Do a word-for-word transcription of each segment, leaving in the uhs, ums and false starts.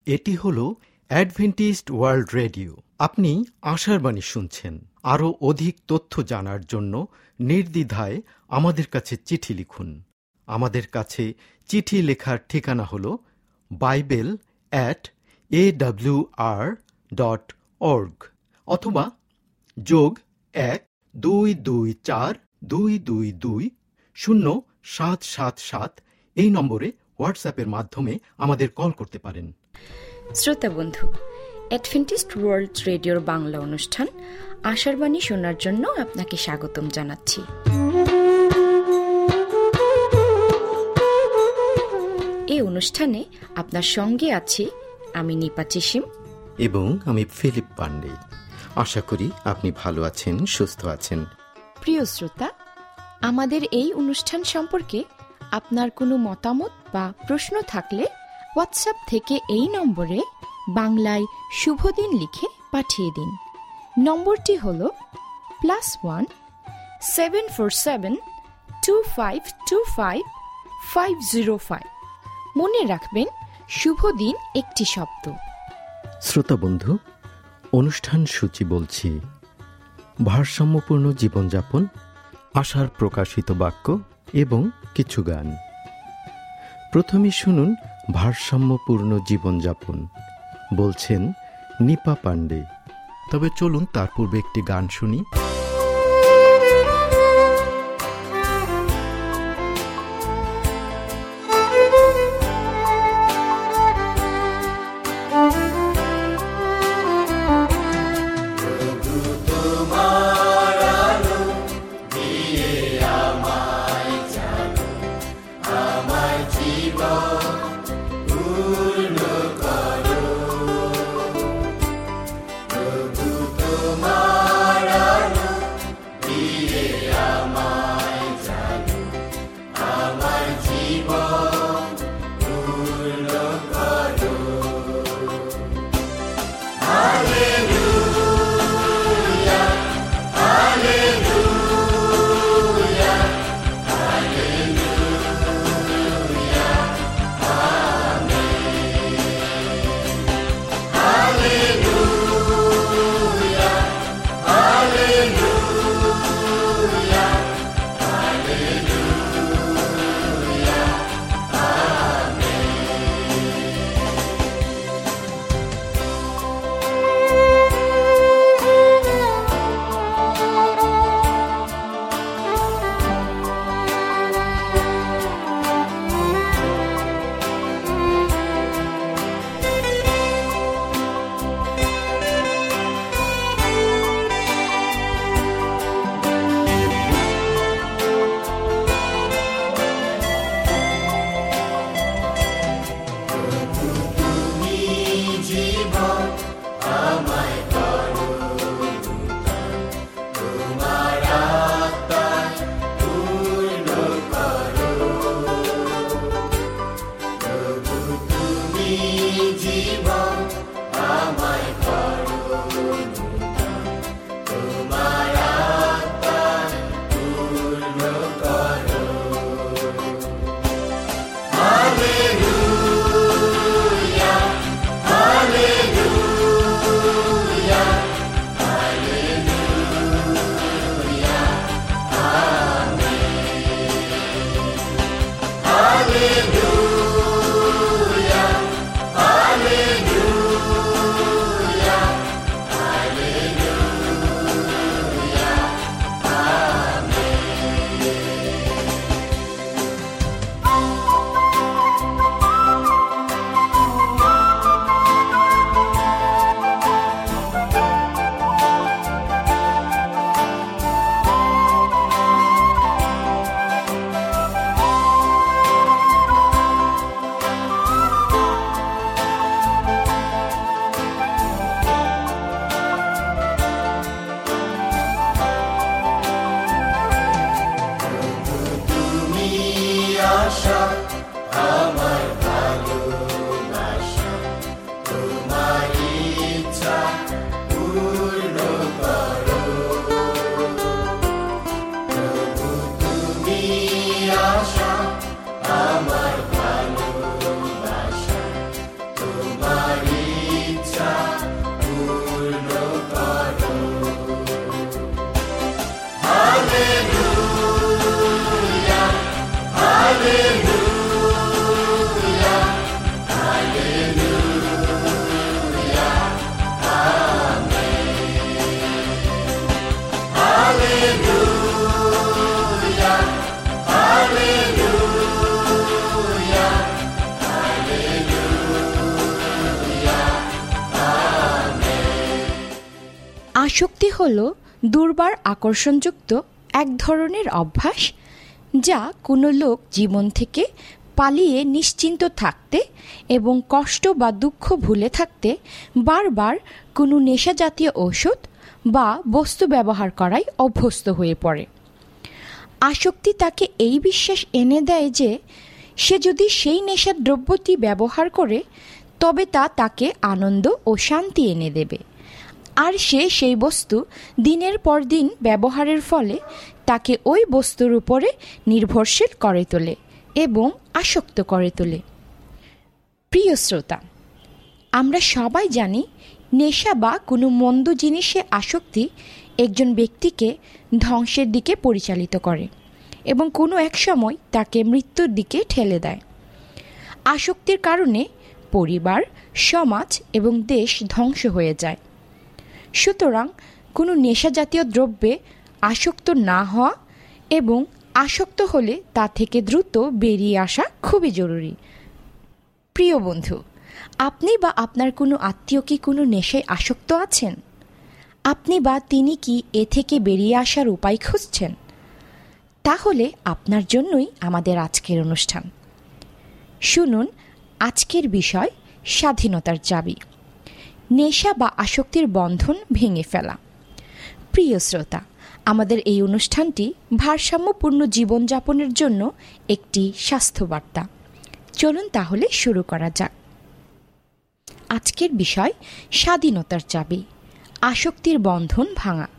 এটি হলো Adventist world radio. আপনি আশার বাণী শুনছেন। আরও অধিক তথ্য জানার জন্য নির্দ্বিধায় আমাদের কাছে চিঠি লিখুন। আমাদের কাছে চিঠি লেখার ঠিকানা হল bible at A W R dot org অথবা যোগ এক দুই দুই চার দুই দুই দুই শূন্য সাত সাত সাত এই নম্বরে হোয়াটসঅ্যাপের মাধ্যমে আমাদের কল করতে পারেন। শ্রোতা বন্ধু, অ্যাডভেন্টিস্ট ওয়ার্ল্ড রেডিওর বাংলা অনুষ্ঠান আশার বাণী শোনার জন্য আপনাকে স্বাগতম জানাচ্ছি। এই অনুষ্ঠানে আপনার সঙ্গে আছি আমি নিপা চিসিম এবং আমি ফিলিপ পান্ডে। আশা করি আপনি ভালো আছেন, সুস্থ আছেন। প্রিয় শ্রোতা, আমাদের এই অনুষ্ঠান সম্পর্কে আপনার কোনো মতামত বা প্রশ্ন থাকলে হোয়াটসঅ্যাপ থেকে এই নম্বরে বাংলায় শুভদিন লিখে পাঠিয়ে দিন। নম্বরটি হল plus one seven four seven two five two five five zero five. মনে রাখবেন, শুভদিন একটি শব্দ। শ্রোতা বন্ধু, অনুষ্ঠান সূচি বলছি ভারসাম্যপূর্ণ জীবনযাপন, আশার প্রকাশিত বাক্য এবং কিছু গান। প্রথমে শুনুন ভারসাম্যপূর্ণ জীবনযাপন, বলছেন নিপা পান্ডে। তবে চলুন তার পূর্বে একটি গান শুনি। Hallelujah, hallelujah, hallelujah. আসক্তি হল দুর্বার আকর্ষণযুক্ত এক ধরনের অভ্যাস, যা কোনো লোক জীবন থেকে পালিয়ে নিশ্চিন্ত থাকতে এবং কষ্ট বা দুঃখ ভুলে থাকতে বারবার কোনো নেশাজাতীয় ঔষধ বা বস্তু ব্যবহার করায় অভ্যস্ত হয়ে পড়ে। আসক্তি তাকে এই বিশ্বাস এনে দেয় যে সে যদি সেই নেশার দ্রব্যটি ব্যবহার করে তবে তা তাকে আনন্দ ও শান্তি এনে দেবে, আর সে সেই বস্তু দিনের পর দিন ব্যবহারের ফলে তাকে ওই বস্তুর উপরে নির্ভরশীল করে তোলে এবং আসক্ত করে তোলে। প্রিয় শ্রোতা, আমরা সবাই জানি নেশা বা কোনো মন্দ জিনিসে আসক্তি একজন ব্যক্তিকে ধ্বংসের দিকে পরিচালিত করে এবং কোনো এক সময় তাকে মৃত্যুর দিকে ঠেলে দেয়। আসক্তির কারণে পরিবার, সমাজ এবং দেশ ধ্বংস হয়ে যায়। সুতরাং কোনো নেশাজাতীয় দ্রব্যে আসক্ত না হওয়া এবং আসক্ত হলে তা থেকে দ্রুত বেরিয়ে আসা খুবই জরুরি। প্রিয় বন্ধু, আপনি বা আপনার কোনো আত্মীয় কি কোনো নেশায় আসক্ত আছেন? আপনি বা তিনি কি এ থেকে বেরিয়ে আসার উপায় খুঁজছেন? তাহলে আপনার জন্যই আমাদের আজকের অনুষ্ঠান। শুনুন আজকের বিষয়, স্বাধীনতার চাবি, নেশা বা আসক্তির বন্ধন ভেঙে ফেলা। প্রিয় শ্রোতা, আমাদের এই অনুষ্ঠানটি ভারসাম্যপূর্ণ জীবনযাপনের জন্য একটি স্বাস্থ্যবার্তা। চলুন তাহলে শুরু করা যাক। আজকের বিষয়, স্বাধীনতার চাবি, আসক্তির বন্ধন ভাঙা।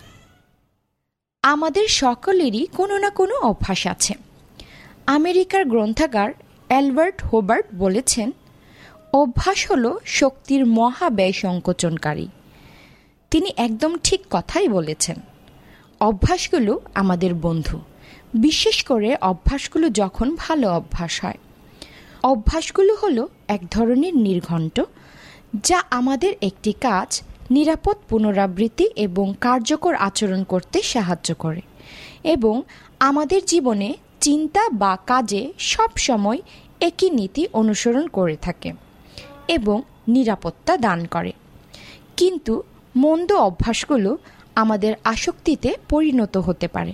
আমাদের সকলেরই কোনো না কোনো অভ্যাস আছে। আমেরিকার গ্রন্থাগার অ্যালবার্ট হোবার্ট বলেছেন, অভ্যাস হল শক্তির মহাব্যয় সংকোচনকারী। তিনি একদম ঠিক কথাই বলেছেন। অভ্যাসগুলো আমাদের বন্ধু, বিশেষ করে অভ্যাসগুলো যখন ভালো অভ্যাস হয়। অভ্যাসগুলো হলো এক ধরনের নির্ঘণ্ট, যা আমাদের একটি কাজ নিরাপদ পুনরাবৃত্তি এবং কার্যকর আচরণ করতে সাহায্য করে এবং আমাদের জীবনে চিন্তা বা কাজে সব সময় একই নীতি অনুসরণ করে থাকে এবং নিরাপত্তা দান করে। কিন্তু মন্দ অভ্যাসগুলো আমাদের আসক্তিতে পরিণত হতে পারে।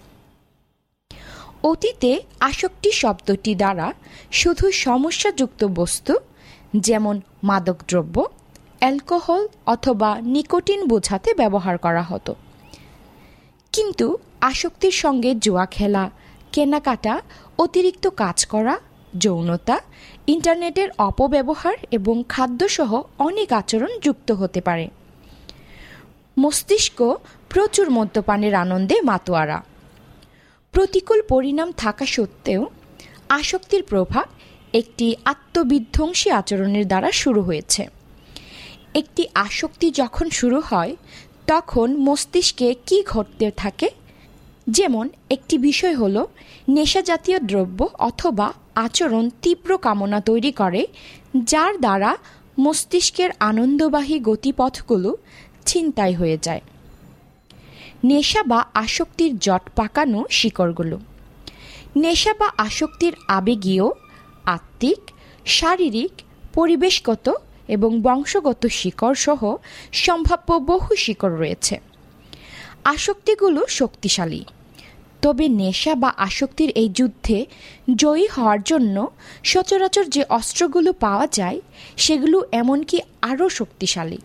অতীতে আসক্তি শব্দটি দ্বারা শুধু সমস্যাযুক্ত বস্তু যেমন মাদকদ্রব্য, অ্যালকোহল অথবা নিকোটিন বোঝাতে ব্যবহার করা হতো। কিন্তু আসক্তির সঙ্গে জুয়া খেলা, কেনাকাটা, অতিরিক্ত কাজ করা, যৌনতা, ইন্টারনেটের অপব্যবহার এবং খাদ্যসহ অনেক আচরণ যুক্ত হতে পারে। মস্তিষ্ক প্রচুর মদ্যপানের আনন্দে মাতোয়ারা। প্রতিকূল পরিণাম থাকা সত্ত্বেও আসক্তির প্রভাব একটি আত্মবিধ্বংসী আচরণের দ্বারা শুরু হয়েছে। একটি আসক্তি যখন শুরু হয় তখন মস্তিষ্কে কি ঘটতে থাকে? যেমন একটি বিষয় হলো নেশাজাতীয় দ্রব্য অথবা আচরণ তীব্র কামনা তৈরি করে, যার দ্বারা মস্তিষ্কের আনন্দবাহী গতিপথগুলো ছিনতাই হয়ে যায়। নেশা বা আসক্তির জট পাকানো শিকড়গুলো। নেশা বা আসক্তির আবেগীয়, আত্মিক, শারীরিক, পরিবেশগত এবং বংশগত শিকড় সহ সম্ভাব্য বহু শিকড় রয়েছে। আসক্তিগুলো শক্তিশালী, তবে নেশা বা আসক্তির এই যুদ্ধে জয়ী হওয়ার জন্য সচরাচর যে অস্ত্রগুলো পাওয়া যায় সেগুলো এমনকি আরও শক্তিশালী।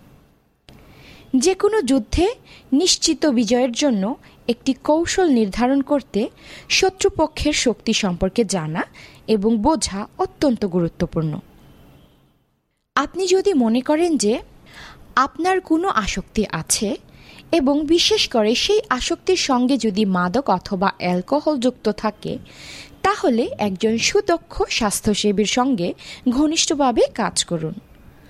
যে কোনো যুদ্ধে নিশ্চিত বিজয়ের জন্য একটি কৌশল নির্ধারণ করতে শত্রুপক্ষের শক্তি সম্পর্কে জানা এবং বোঝা অত্যন্ত গুরুত্বপূর্ণ। আপনি যদি মনে করেন যে আপনার কোনো আসক্তি আছে এবং বিশেষ করে সেই আসক্তির সঙ্গে যদি মাদক অথবা অ্যালকোহল যুক্ত থাকে, তাহলে একজন সুদক্ষ স্বাস্থ্যসেবীর সঙ্গে ঘনিষ্ঠভাবে কাজ করুন।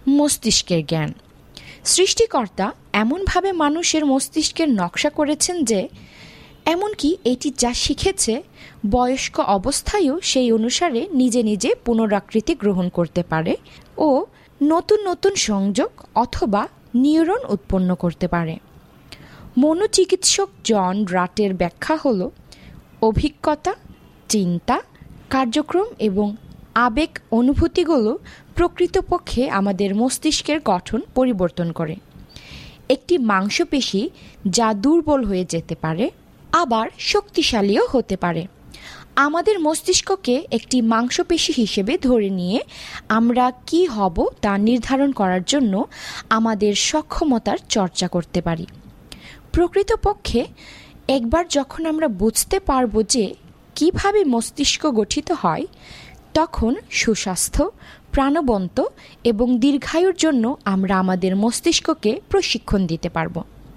মস্তিষ্কের জ্ঞান। সৃষ্টিকর্তা এমনভাবে মানুষের মস্তিষ্কের নকশা করেছেন যে এমনকি এটি যা শিখেছে বয়স্ক অবস্থায়ও সেই অনুসারে নিজে নিজে পুনরাকৃতি গ্রহণ করতে পারে ও নতুন নতুন সংযোগ অথবা নিউরন উৎপন্ন করতে পারে। মনোচিকিৎসক জন রাটের ব্যাখ্যা হল অভিজ্ঞতা, চিন্তা, কার্যক্রম এবং আবেগ অনুভূতিগুলো প্রকৃতপক্ষে আমাদের মস্তিষ্কের গঠন পরিবর্তন করে। একটি মাংসপেশি যা দুর্বল হয়ে যেতে পারে আবার শক্তিশালীও হতে পারে। আমাদের মস্তিষ্ককে একটি মাংসপেশি হিসেবে ধরে নিয়ে আমরা কি হব তা নির্ধারণ করার জন্য আমাদের সক্ষমতার চর্চা করতে পারি। প্রকৃতপক্ষে একবার যখন আমরা বুঝতে পারব যে কিভাবে মস্তিষ্ক গঠিত হয়, তখন সুস্বাস্থ্য, প্রাণবন্ত এবং দীর্ঘায়ুর জন্য আমরা আমাদের মস্তিষ্ককে প্রশিক্ষণ দিতে পারব।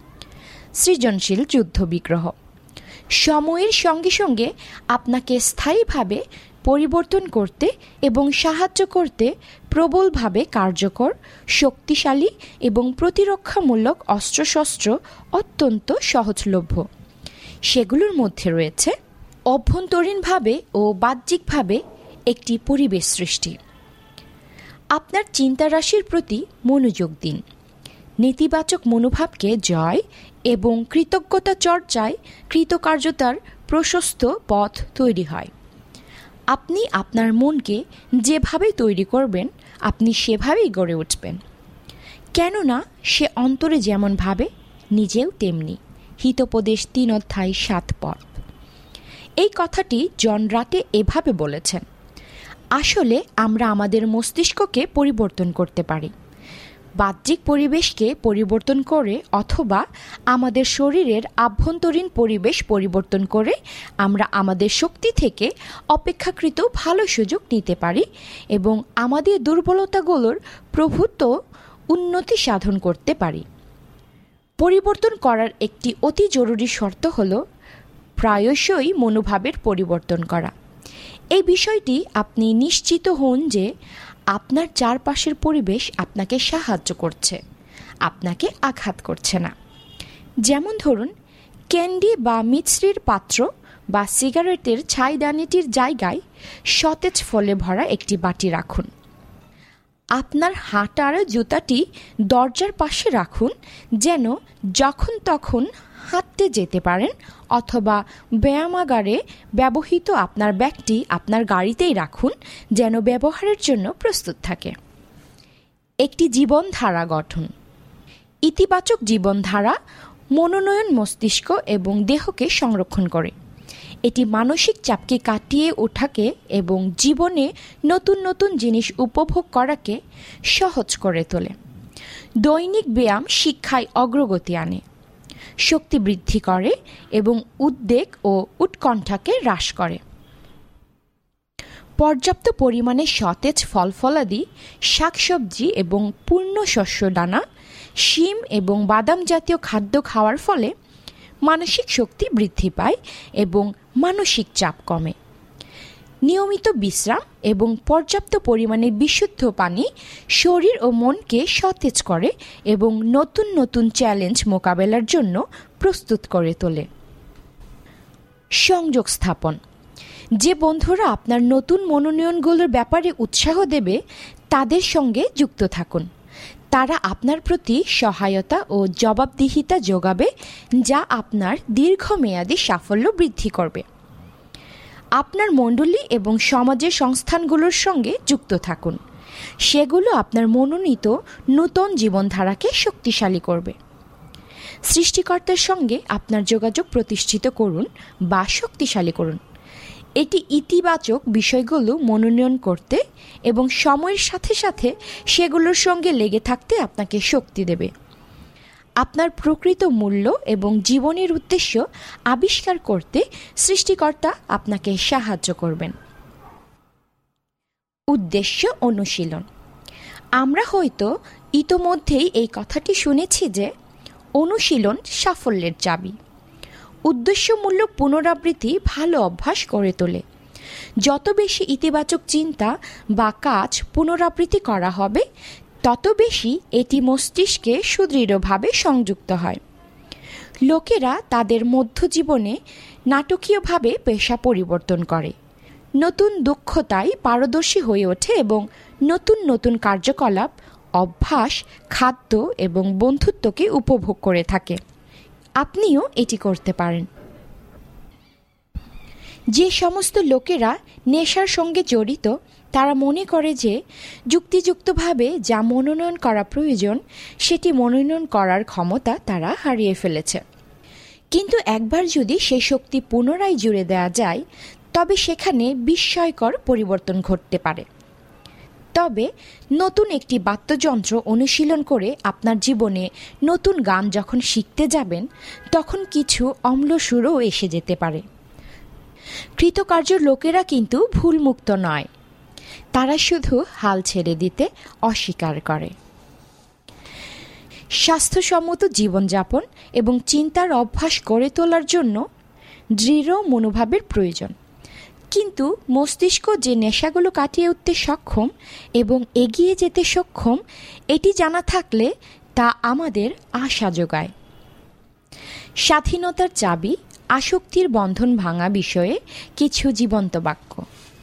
সৃজনশীল যুদ্ধবিগ্রহ সময়ের সঙ্গে সঙ্গে আপনাকে স্থায়ীভাবে পরিবর্তন করতে এবং সাহায্য করতে প্রবলভাবে কার্যকর, শক্তিশালী এবং প্রতিরক্ষামূলক অস্ত্রশস্ত্র অত্যন্ত সহজলভ্য। সেগুলোর মধ্যে রয়েছে অভ্যন্তরীণভাবে ও বাহ্যিকভাবে একটি পরিবেশ সৃষ্টি। আপনার চিন্তারাশির প্রতি মনোযোগ দিন। নেতিবাচক মনোভাবকে জয় এবং কৃতজ্ঞতা চর্চায় কৃতকার্যতার প্রশস্ত পথ তৈরি হয়। আপনি আপনার মনকে যেভাবে তৈরি করবেন আপনি সেভাবেই গড়ে উঠবেন, কেননা সে অন্তরে যেমন ভাবে নিজেও তেমনি। হিতোপদেশ তিন অধ্যায় সাত পদ। এই কথাটি জন রাটে এভাবে বলেছেন, আসলে আমরা আমাদের মস্তিষ্ককে পরিবর্তন করতে পারি, বাহ্যিক পরিবেশকে পরিবর্তন করে অথবা আমাদের শরীরের আভ্যন্তরীণ পরিবেশ পরিবর্তন করে আমরা আমাদের শক্তি থেকে অপেক্ষাকৃত ভালো সুযোগ নিতে পারি এবং আমাদের দুর্বলতাগুলোর প্রভূত উন্নতি সাধন করতে পারি। পরিবর্তন করার একটি অতি জরুরি শর্ত হল প্রায়শই মনোভাবের পরিবর্তন করা। এই বিষয়টি আপনি নিশ্চিত হন যে আপনার চারপাশের পরিবেশ আপনাকে সাহায্য করছে, আপনাকে আঘাত করছে না। যেমন ধরুন, ক্যান্ডি বা মিছরির পাত্র বা সিগারেটের ছাইদানিটির জায়গায় সতেজ ফলে ভরা একটি বাটি রাখুন। আপনার হাঁটার জুতাটি দরজার পাশে রাখুন, যেন যখন তখন হাঁটতে যেতে পারেন, অথবা ব্যায়ামাগারে ব্যবহৃত আপনার ব্যাগটি আপনার গাড়িতেই রাখুন, যেন ব্যবহারের জন্য প্রস্তুত থাকে। একটি জীবনধারা গঠন। ইতিবাচক জীবনধারা মনোনয়ন মস্তিষ্ক এবং দেহকে সংরক্ষণ করে। এটি মানসিক চাপকে কাটিয়ে ওঠাকে এবং জীবনে নতুন নতুন জিনিস উপভোগ করাকে সহজ করে তোলে। দৈনিক ব্যায়াম শিক্ষায় অগ্রগতি আনে, শক্তি বৃদ্ধি করে এবং উদ্বেগ ও উৎকণ্ঠাকে হ্রাস করে। পর্যাপ্ত পরিমাণে সতেজ ফলফলাদি, শাকসবজি এবং পূর্ণ শস্য দানা, শিম এবং বাদাম জাতীয় খাদ্য খাওয়ার ফলে মানসিক শক্তি বৃদ্ধি পায় এবং মানসিক চাপ কমে। নিয়মিত বিশ্রাম এবং পর্যাপ্ত পরিমাণে বিশুদ্ধ পানি শরীর ও মনকে সতেজ করে এবং নতুন নতুন চ্যালেঞ্জ মোকাবেলার জন্য প্রস্তুত করে তোলে। সংযোগ স্থাপন। যে বন্ধুরা আপনার নতুন মনোনয়নগুলোর ব্যাপারে উৎসাহ দেবে তাদের সঙ্গে যুক্ত থাকুন। তারা আপনার প্রতি সহায়তা ও জবাবদিহিতা যোগাবে, যা আপনার দীর্ঘমেয়াদী সাফল্য বৃদ্ধি করবে। আপনার মণ্ডলী এবং সমাজের সংস্থানগুলোর সঙ্গে যুক্ত থাকুন। সেগুলো আপনার মনোনীত নূতন জীবনধারাকে শক্তিশালী করবে। সৃষ্টিকর্তার সঙ্গে আপনার যোগাযোগ প্রতিষ্ঠিত করুন বা শক্তিশালী করুন। এটি ইতিবাচক বিষয়গুলো মনোনয়ন করতে এবং সময়ের সাথে সাথে সেগুলোর সঙ্গে লেগে থাকতে আপনাকে শক্তি দেবে। আপনার প্রকৃত মূল্য এবং জীবনের উদ্দেশ্য আবিষ্কার করতে সৃষ্টিকর্তা আপনাকে সাহায্য করবেন। উদ্দেশ্য অনুশীলন। আমরা হয়তো ইতোমধ্যেই এই কথাটি শুনেছি যে অনুশীলন সাফল্যের চাবি। উদ্দেশ্যমূলক পুনরাবৃত্তি ভালো অভ্যাস গড়ে তোলে। যত বেশি ইতিবাচক চিন্তা বা কাজ পুনরাবৃত্তি করা হবে, তত বেশি এটি মস্তিষ্কে সুদৃঢ়ভাবে সংযুক্ত হয়। লোকেরা তাদের মধ্যজীবনে নাটকীয়ভাবে পেশা পরিবর্তন করে, নতুন দক্ষতায় পারদর্শী হয়ে ওঠে এবং নতুন নতুন কার্যকলাপ, অভ্যাস, খাদ্য এবং বন্ধুত্বকে উপভোগ করে থাকে। আপনিও এটি করতে পারেন। যে সমস্ত লোকেরা নেশার সঙ্গে জড়িত তারা মনে করে যে যুক্তিযুক্তভাবে যা মনোনয়ন করা প্রয়োজন সেটি মনোনয়ন করার ক্ষমতা তারা হারিয়ে ফেলেছে। কিন্তু একবার যদি সে শক্তি পুনরায় জুড়ে দেওয়া যায় তবে সেখানে বিস্ময়কর পরিবর্তন ঘটতে পারে। তবে নতুন একটি বাদ্যযন্ত্র অনুশীলন করে আপনার জীবনে নতুন গান যখন শিখতে যাবেন তখন কিছু অম্ল সুরও এসে যেতে পারে। কৃতকার্য লোকেরা কিন্তু ভুলমুক্ত নয়, তারা শুধু হাল ছেড়ে দিতে অস্বীকার করে। স্বাস্থ্যসম্মত জীবনযাপন এবং চিন্তার অভ্যাস গড়ে তোলার জন্য দৃঢ় মনোভাবের প্রয়োজন। কিন্তু মস্তিষ্ক যে নেশাগুলো কাটিয়ে উঠতে সক্ষম এবং এগিয়ে যেতে সক্ষম এটি জানা থাকলে তা আমাদের আশা যোগায়। স্বাধীনতার চাবি, আসক্তির বন্ধন ভাঙা বিষয়ে কিছু জীবন্ত বাক্য।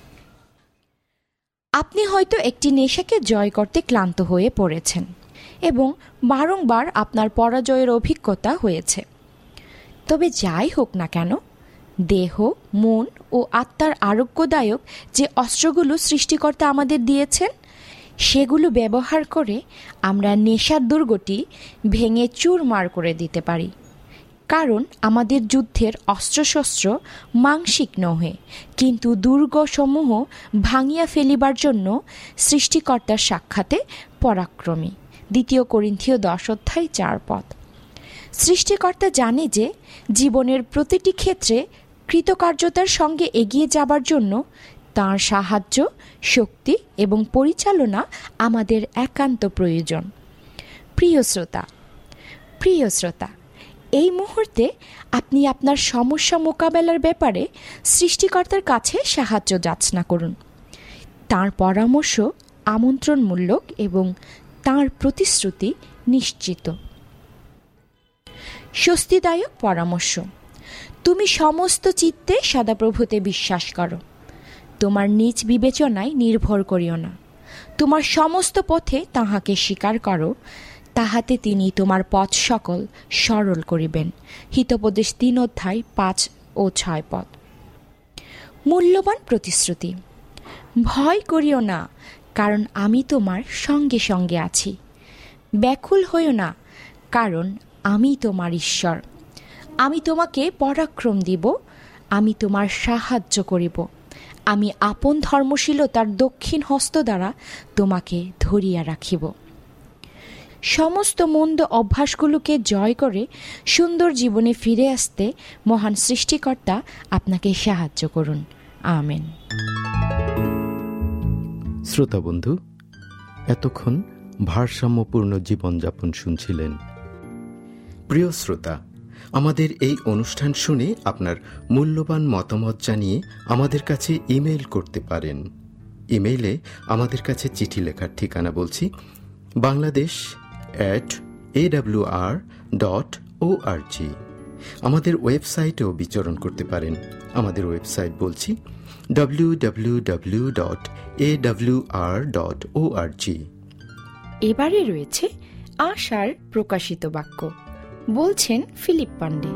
আপনি হয়তো একটি নেশাকে জয় করতে ক্লান্ত হয়ে পড়েছেন এবং বারংবার আপনার পরাজয়ের অভিজ্ঞতা হয়েছে। তবে যাই হোক না কেন, দেহ, মন ও আত্মার আরোগ্যদায়ক যে অস্ত্রগুলো সৃষ্টিকর্তা আমাদের দিয়েছেন সেগুলো ব্যবহার করে আমরা নেশার দুর্গটি ভেঙে চুরমার করে দিতে পারি। কারণ আমাদের যুদ্ধের অস্ত্রশস্ত্র মাংসিক নহে, কিন্তু দুর্গসমূহ ভাঙিয়া ফেলিবার জন্য সৃষ্টিকর্তার সাক্ষাতে পরাক্রমী। দ্বিতীয় করিন্থীয় দশ অধ্যায় চার পদ। সৃষ্টিকর্তা জানে যে জীবনের প্রতিটি ক্ষেত্রে কৃতকার্যতার সঙ্গে এগিয়ে যাবার জন্য তাঁর সাহায্য, শক্তি এবং পরিচালনা আমাদের একান্ত প্রয়োজন। প্রিয় শ্রোতা, প্রিয় শ্রোতা এই মুহূর্তে আপনি আপনার সমস্যা মোকাবেলার ব্যাপারে সৃষ্টিকর্তার কাছে সাহায্য যাচনা করুন। তাঁর পরামর্শ আমন্ত্রণমূলক এবং তাঁর প্রতিশ্রুতি নিশ্চিত। স্বস্তিদায়ক পরামর্শ। তুমি সমস্ত চিত্তে সদাপ্রভুতে বিশ্বাস করো, তোমার নিজ বিবেচনায় নির্ভর করিও না। তোমার সমস্ত পথে তাহাকে স্বীকার করো, তাহাতে তিনি তোমার পথ সকল সরল করিবেন। হিতোপদেশ তিন অধ্যায় পাঁচ ও ছয় পদ। মূল্যবান প্রতিশ্রুতি। ভয় করিও না, কারণ আমি তোমার সঙ্গে সঙ্গে আছি। ব্যাকুল হইও না, কারণ আমি তোমার ঈশ্বর। আমি তোমাকে পরাক্রম দিব, আমি তোমার সাহায্য করিব। আমি আপন ধর্মশীলতার দক্ষিণ হস্ত দ্বারা তোমাকে ধরিয়া রাখিব। সমস্ত মন্দ অভ্যাসগুলোকে জয় করে সুন্দর জীবনে ফিরে আসতে মহান সৃষ্টিকর্তা আপনাকে সাহায্য করুন। আমেন। শ্রোতা বন্ধু, এতক্ষণ ভারসাম্যপূর্ণ জীবনযাপন শুনছিলেন। প্রিয় শ্রোতা, আমাদের এই অনুষ্ঠান শুনে আপনার মূল্যবান মতামত জানিয়ে আমাদের কাছে ইমেইল করতে পারেন। ইমেইলে আমাদের কাছে চিঠি লেখার ঠিকানা বলছি, Bangladesh at A W R dot O R G. আমাদের ওয়েবসাইটেও বিচরণ করতে পারেন। আমাদের ওয়েবসাইট বলছি W W W dot A W R dot O R G. এবারে রয়েছে আশার প্রকাশিত বাক্য, বলছেন ফিলিপ পান্ডে।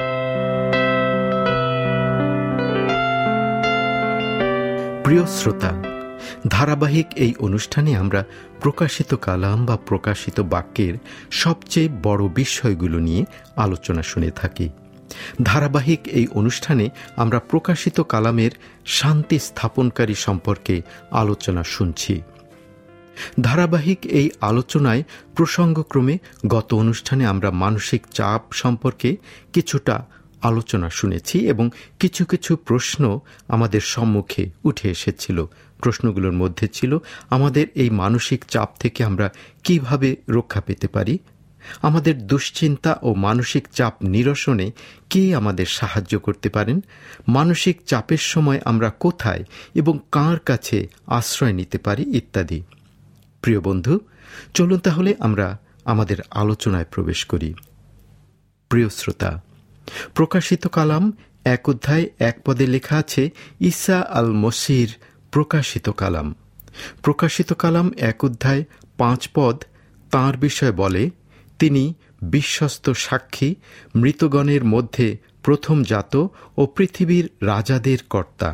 প্রিয় শ্রোতা, ধারাবাহিক এই অনুষ্ঠানে আমরা প্রকাশিত কালাম বা প্রকাশিত বাক্যের সবচেয়ে বড় বিষয়গুলো নিয়ে আলোচনা শুনে থাকি। ধারাবাহিক এই অনুষ্ঠানে আমরা প্রকাশিত কালামের শান্তি স্থাপনকারী সম্পর্কে আলোচনা শুনছি। ধারাবাহিক এই আলোচনায় প্রসঙ্গক্রমে গত অনুষ্ঠানে আমরা মানসিক চাপ সম্পর্কে কিছুটা আলোচনা শুনেছি এবং কিছু কিছু প্রশ্ন আমাদের সম্মুখে উঠে এসেছিল। প্রশ্নগুলোর মধ্যে ছিল, আমাদের এই মানসিক চাপ থেকে আমরা কিভাবে রক্ষা পেতে পারি? আমাদের দুশ্চিন্তা ও মানসিক চাপ নিরসনে কে আমাদের সাহায্য করতে পারেন? মানসিক চাপের সময় আমরা কোথায় এবং কার কাছে আশ্রয় নিতে পারি ইত্যাদি। প্রিয় বন্ধু, চলুন তাহলে আমরা আমাদের আলোচনায় প্রবেশ করি। প্রিয় শ্রোতা, প্রকাশিত কালাম এক অধ্যায় এক পদে লেখা আছে ঈসা আল মসির প্রকাশিত কালাম। প্রকাশিত কালাম এক অধ্যায় পাঁচ পদ তাঁর বিষয়ে বলে, তিনি বিশ্বস্ত সাক্ষী, মৃতগণের মধ্যে প্রথম জাত ও পৃথিবীর রাজাদের কর্তা।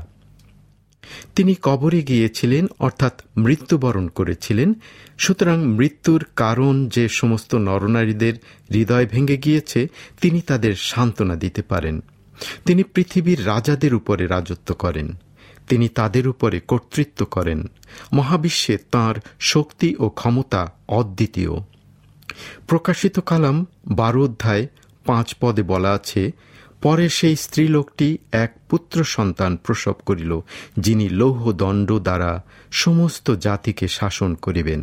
তিনি কবরে গিয়েছিলেন, অর্থাৎ মৃত্যুবরণ করেছিলেন। সুতরাং মৃত্যুর কারণ যে সমস্ত নরনারীদের হৃদয় ভেঙে গিয়েছে, তিনি তাদের সান্ত্বনা দিতে পারেন। তিনি পৃথিবীর রাজাদের উপরে রাজত্ব করেন, তিনি তাদের উপরে কর্তৃত্ব করেন। মহাবিশ্বে তাঁর শক্তি ও ক্ষমতা অদ্বিতীয়। প্রকাশিত কালাম বারো অধ্যায় পাঁচ পদে বলা আছে, পরে সেই স্ত্রীলোকটি এক পুত্র সন্তান প্রসব করিল, যিনি লৌহ দণ্ড দ্বারা সমস্ত জাতিকে শাসন করিবেন।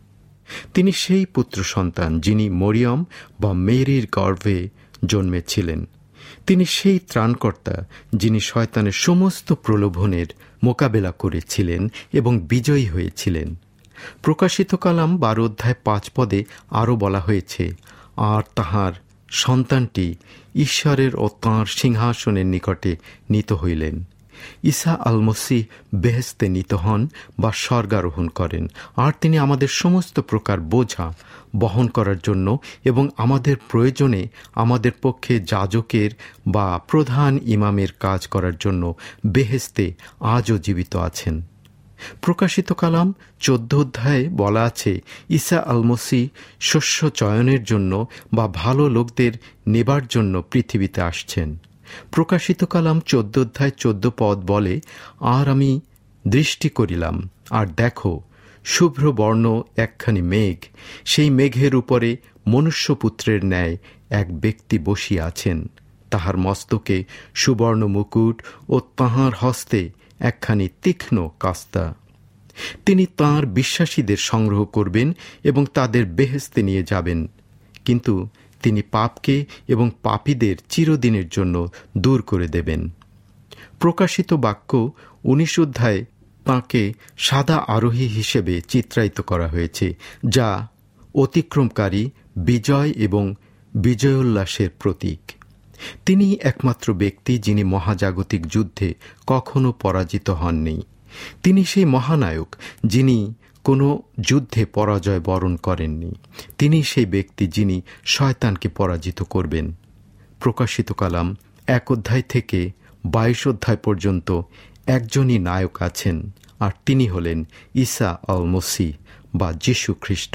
তিনি সেই পুত্র সন্তান যিনি মরিয়ম বা মেরির গর্ভে জন্মেছিলেন। তিনি সেই ত্রাণকর্তা যিনি শয়তানের সমস্ত প্রলোভনের মোকাবেলা করেছিলেন এবং বিজয়ী হয়েছিলেন। প্রকাশিত কালাম বারো অধ্যায় পাঁচ পদে আরও বলা হয়েছে, আর তাহার সন্তানটি ঈশ্বরের ও তাঁর সিংহাসনের নিকটে নীত হইলেন। ঈসা আল মসিহ বেহেশতে নীত হন বা স্বর্গারোহণ করেন, আর তিনি আমাদের সমস্ত প্রকার বোঝা বহন করার জন্য এবং আমাদের প্রয়োজনে আমাদের পক্ষে যাজকের বা প্রধান ইমামের কাজ করার জন্য বেহেশতে আজও জীবিত আছেন। প্রকাশিত কালাম চোদ্দ অধ্যায়ে বলা আছে, ঈসা আল মসিহ শস্য চয়নের জন্য বা ভালো লোকদের নেবার জন্য পৃথিবীতে আসছেন। প্রকাশিত কালাম চোদ্দ অধ্যায় চোদ্দ পদ বলে, আর আমি দৃষ্টি করিলাম, আর দেখো শুভ্র বর্ণ একখানি মেঘ, সেই মেঘের উপরে মনুষ্যপুত্রের ন্যায় এক ব্যক্তি বসিয়া আছেন। তাহার মস্তকে সুবর্ণ মুকুট ও তাহার হস্তে একখানি তীক্ষ্ণ কাস্তা। তিনি তাঁর বিশ্বাসীদের সংগ্রহ করবেন এবং তাদের বেহেশতে নিয়ে যাবেন, কিন্তু তিনি পাপকে এবং পাপীদের চিরদিনের জন্য দূর করে দেবেন। প্রকাশিত বাক্য উনিশ অধ্যায়ে তাঁকে সাদা আরোহী হিসেবে চিত্রায়িত করা হয়েছে, যা অতিক্রমকারী, বিজয় এবং বিজয়োল্লাসের প্রতীক। তিনি একমাত্র ব্যক্তি যিনি মহাজাগতিক যুদ্ধে কখনো পরাজিত হননি। তিনি সেই মহানায়ক যিনি কোনো যুদ্ধে পরাজয় বরণ করেননি। তিনি সেই ব্যক্তি যিনি শয়তানকে পরাজিত করবেন। প্রকাশিত কালাম এক অধ্যায় থেকে বাইশ অধ্যায় পর্যন্ত একজনই নায়ক আছেন, আর তিনি হলেন ঈসা আল মসিহ বা যীশু খ্রিস্ট।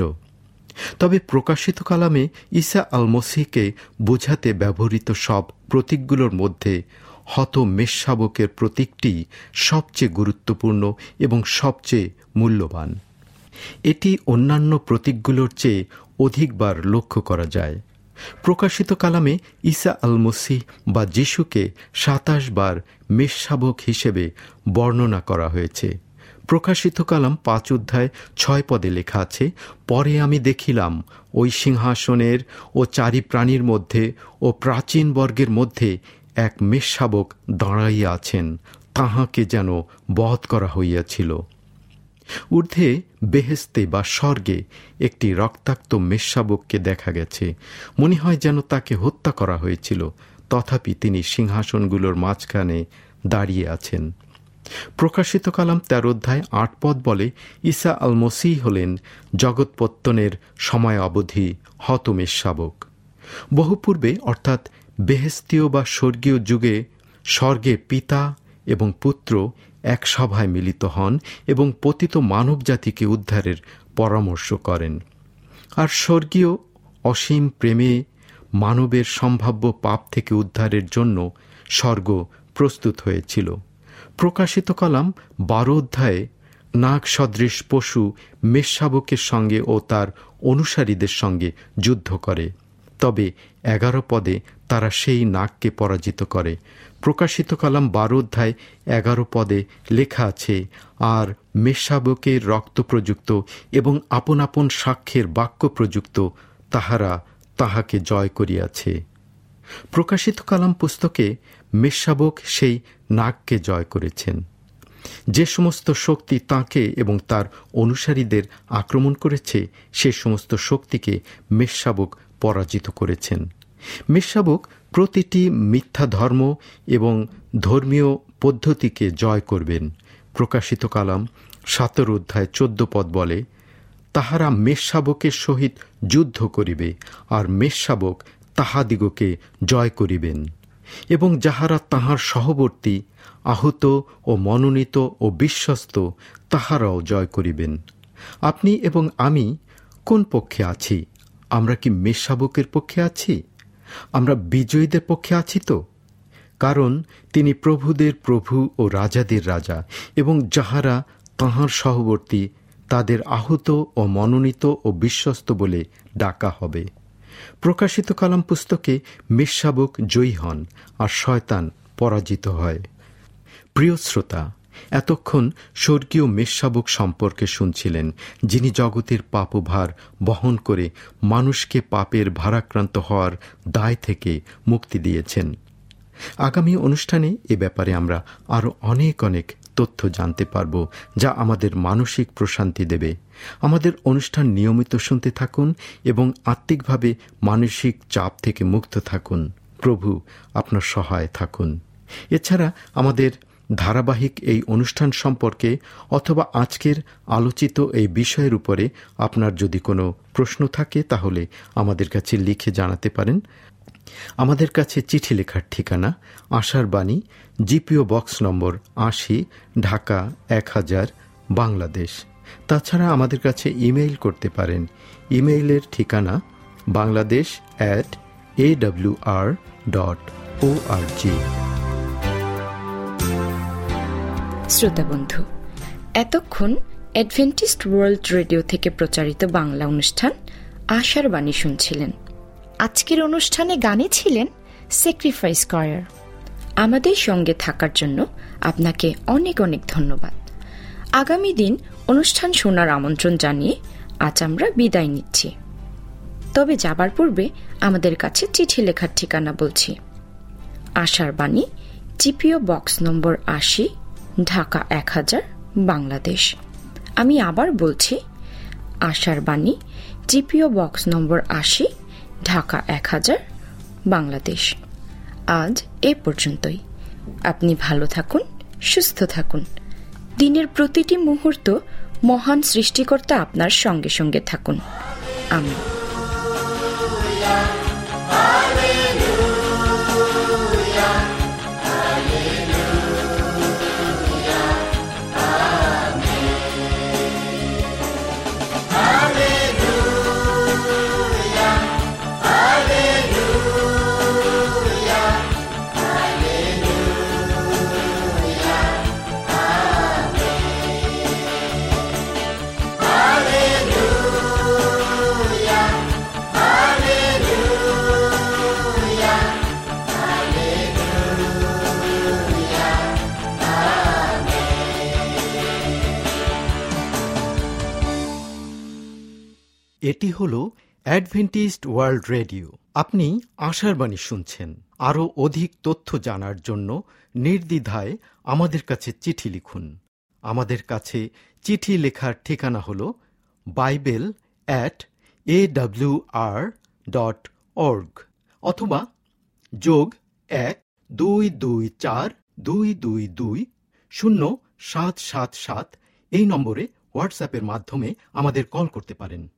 তবে প্রকাশিত কালামে ঈসা আল মসিহকে বোঝাতে ব্যবহৃত সব প্রতীকগুলোর মধ্যে হত মেষশাবকের প্রতীকটি সবচেয়ে গুরুত্বপূর্ণ এবং সবচেয়ে মূল্যবান। এটি অন্যান্য প্রতীকগুলোর চেয়ে অধিকবার লক্ষ্য করা যায়। প্রকাশিত কালামে ঈসা আল মসিহ বা যীশুকে সাতাশ বার মেষশাবক হিসেবে বর্ণনা করা হয়েছে। প্রকাশিত কালাম পাঁচ অধ্যায় ছয় পদে লেখা আছে, পরে আমি দেখিলাম ওই সিংহাসনের ও চারি প্রাণীর মধ্যে ও প্রাচীন বর্গের মধ্যে এক মেষশাবক দাঁড়াইয়া আছেন, তাহাকে যেন বধ করা হইয়াছিল। ঊর্ধ্বে বেহেশতে বা স্বর্গে একটি রক্তাক্ত মেষশাবককে দেখা গেছে। মনে হয় যেন তাকে হত্যা করা হয়েছিল, তথাপি তিনি সিংহাসনগুলোর মাঝখানে দাঁড়িয়ে আছেন। প্রকাশিত কালাম তেরো অধ্যায় আট পদ বলে, ঈসা আল মসিহ হলেন জগৎপত্তনের সময় অবধি হত মেষশাবক। বহু পূর্বে, অর্থাৎ বেহেশতীয় বা স্বর্গীয় যুগে, স্বর্গে পিতা এবং পুত্র এক সভায় মিলিত হন এবং পতিত মানব জাতিকে উদ্ধারের পরামর্শ করেন। আর স্বর্গীয় অসীম প্রেমে মানবের সম্ভাব্য পাপ থেকে উদ্ধারের জন্য স্বর্গ প্রস্তুত হয়েছিল। প্রকাশিত কালাম বারো অধ্যায়ে নাগ সদৃশ পশু মেষশাবকের সঙ্গে ও তার অনুসারীদের সঙ্গে যুদ্ধ করে, তবে এগারো পদে তারা সেই নাগকে পরাজিত করে। প্রকাশিত কালাম বারো অধ্যায় এগারো পদে লেখা আছে, আর মেষশাবকের রক্ত প্রযুক্ত এবং আপন আপন সাক্ষ্যের বাক্য প্রযুক্ত তাহারা তাহাকে জয় করিয়াছে। প্রকাশিত কালাম পুস্তকে মেষশাবক সেই নাগকে জয় করেছেন। যে সমস্ত শক্তি তাঁকে এবং তার অনুসারীদের আক্রমণ করেছে, সে সমস্ত শক্তিকে মেষশাবক পরাজিত করেছেন। মেষশাবক প্রতিটি মিথ্যা ধর্ম এবং ধর্মীয় পদ্ধতিকে জয় করবেন। প্রকাশিত কালাম সতেরো অধ্যায় চোদ্দ পদ বলে, তাহারা মেষশাবকের সহিত যুদ্ধ করিবে, আর মেষশাবক তাহাদিগকে জয় করিবেন, এবং যাহারা তাহার সহবর্তী, আহত ও মনোনীত ও বিশ্বস্ত, তাহারাও জয় করিবেন। আপনি এবং আমি কোন পক্ষে আছি? আমরা কি মেষশাবকের পক্ষে আছি? আমরা বিজয়ীদের পক্ষে আছি তো? কারণ তিনি প্রভুদের প্রভু ও রাজাদের রাজা, এবং যাহারা তাঁহার সহবর্তী তাদের আহত ও মনোনীত ও বিশ্বস্ত বলে ডাকা হবে। প্রকাশিত কালাম পুস্তকে মেষশাবক জয়ী হন আর শয়তান পরাজিত হয়। প্রিয় শ্রোতা, এতক্ষণ স্বর্গীয় মেষশাবক সম্পর্কে শুনছিলেন, যিনি জগতের পাপভার বহন করে মানুষকে পাপের ভারাক্রান্ত হওয়ার দায় থেকে মুক্তি দিয়েছেন। আগামী অনুষ্ঠানে এ ব্যাপারে আমরা আরও অনেক অনেক তথ্য জানতে পারব, যা আমাদের মানসিক প্রশান্তি দেবে। আমাদের অনুষ্ঠান নিয়মিত শুনতে থাকুন এবং আত্মিকভাবে মানসিক চাপ থেকে মুক্ত থাকুন। প্রভু আপনার সহায় থাকুন। এছাড়া আমাদের ধারাবাহিক এই অনুষ্ঠান সম্পর্কে অথবা আজকের আলোচিত এই বিষয়ের উপরে আপনার যদি কোনো প্রশ্ন থাকে, তাহলে আমাদের কাছে লিখে জানাতে পারেন। আমাদের কাছে চিঠি লেখার ঠিকানা আশার বাণী, জিপিও বক্স নম্বর আশি, ঢাকা এক হাজার, বাংলাদেশ। তাছাড়া আমাদের কাছে ইমেইল করতে পারেন। ইমেইলের ঠিকানা Bangladesh at A W R dot O R G. শ্রোতা বন্ধু, এতক্ষণ অ্যাডভেন্টিস্ট ওয়ার্ল্ড রেডিও থেকে প্রচারিত বাংলা অনুষ্ঠান আশার বাণী শুনছিলেন। আজকের অনুষ্ঠানে গানে ছিলেন স্যাক্রিফাইস কয়ার। আমাদের সঙ্গে থাকার জন্য আপনাকে অনেক অনেক ধন্যবাদ। আগামী দিন অনুষ্ঠান শোনার আমন্ত্রণ জানিয়ে আজ আমরা বিদায় নিচ্ছি। তবে যাবার পূর্বে আমাদের কাছে চিঠি লেখার ঠিকানা বলছি। আশার বাণী, জিপিও বক্স নম্বর আশি, ঢাকা এক হাজার, বাংলাদেশ। আমি আবার বলছি, আশার বাণী, জিপিও বক্স নম্বর আশি, ঢাকা এক হাজার, বাংলাদেশ। আজ এ পর্যন্তই। আপনি ভালো থাকুন, সুস্থ থাকুন। দিনের প্রতিটি মুহূর্ত মহান সৃষ্টিকর্তা আপনার সঙ্গে সঙ্গে থাকুন। আমিন। এটি হল অ্যাডভেন্টিস্ট ওয়ার্ল্ড রেডিও। আপনি আশার বাণী শুনছেন। আরও অধিক তথ্য জানার জন্য নির্দ্বিধায় আমাদের কাছে চিঠি লিখুন। আমাদের কাছে চিঠি লেখার ঠিকানা হল bible at A W R dot org, অথবা যোগ এক দুই দুই চার দুই দুই দুই শূন্য সাত সাত সাত এই নম্বরে হোয়াটসঅ্যাপের মাধ্যমে আমাদের কল করতে পারেন।